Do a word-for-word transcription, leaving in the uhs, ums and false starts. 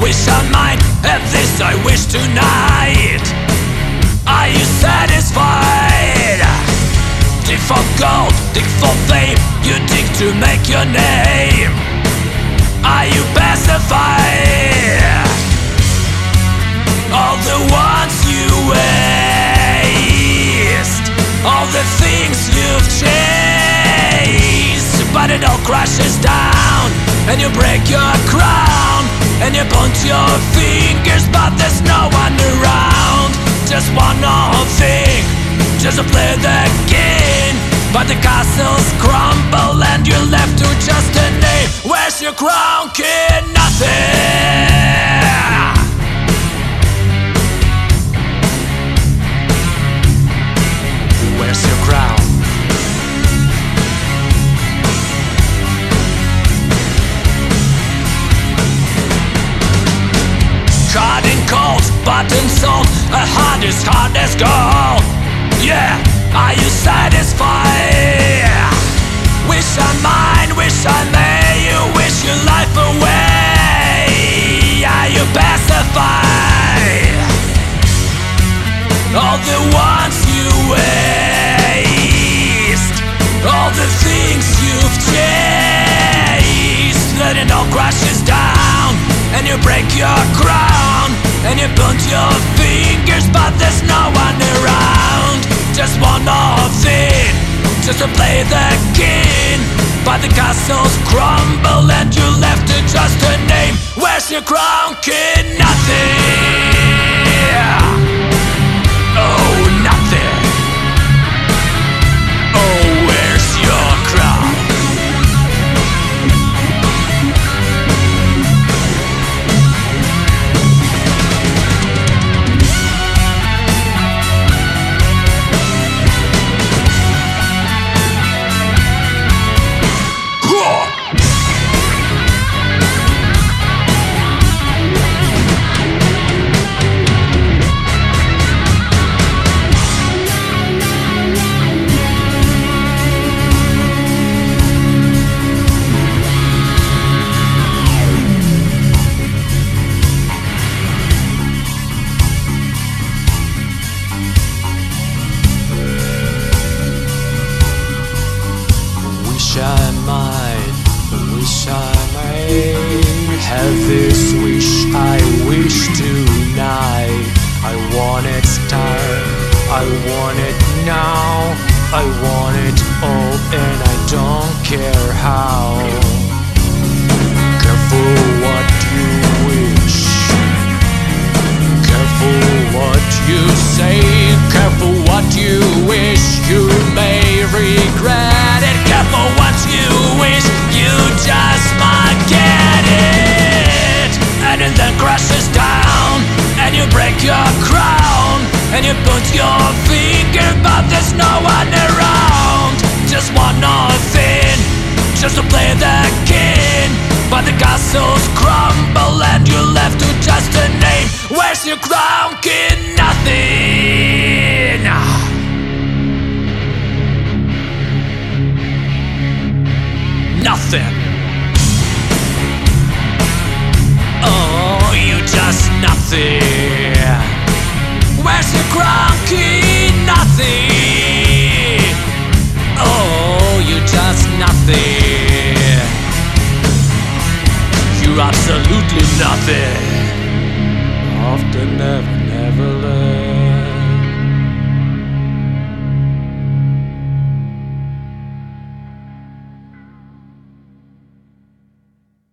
wish on mine, and this I wish tonight. Are you satisfied? Dig for gold, dig for fame, you dig to make your name. Are you pacified? All the ones you waste, all the things you've chased, but it all crashes down, and you break your crown, and you point your fingers, but there's no one around. Just one more thing, just to play the game, but the castles crumble and you're left to just a name. Where's your crown, kid? Nothing. Where's your crown? Cutting cold, button sold, a heart as hard as gold. Yeah, are you satisfied? Wish on mine, wish on me, you wish your life away. Are you pacified? All the ones you waste, all the things you've chased, let it all crashes down, and you break your crown, and you point your fingers, but there's no one around. Just one more thing, just to play the king, but the castles crumble and you're left to just a name. Where's your crown, kid? Nothing. Oh, nothing. Oh, where's your crown? Wish I might, wish I may have this wish I wish tonight. I want it start, I want it now, I want it all and I don't care how. Careful what you wish, careful what you say, careful what you wish, you may regret it. Careful what you wish, you just might get it. And it then crashes down, and you break your crown, and you put your finger, but there's no one around. Just one more thing, just to play the king, but the castles crumble and you're left to just a name. Where's your crown, kid? Nothing. Nothing. Oh, you just nothing.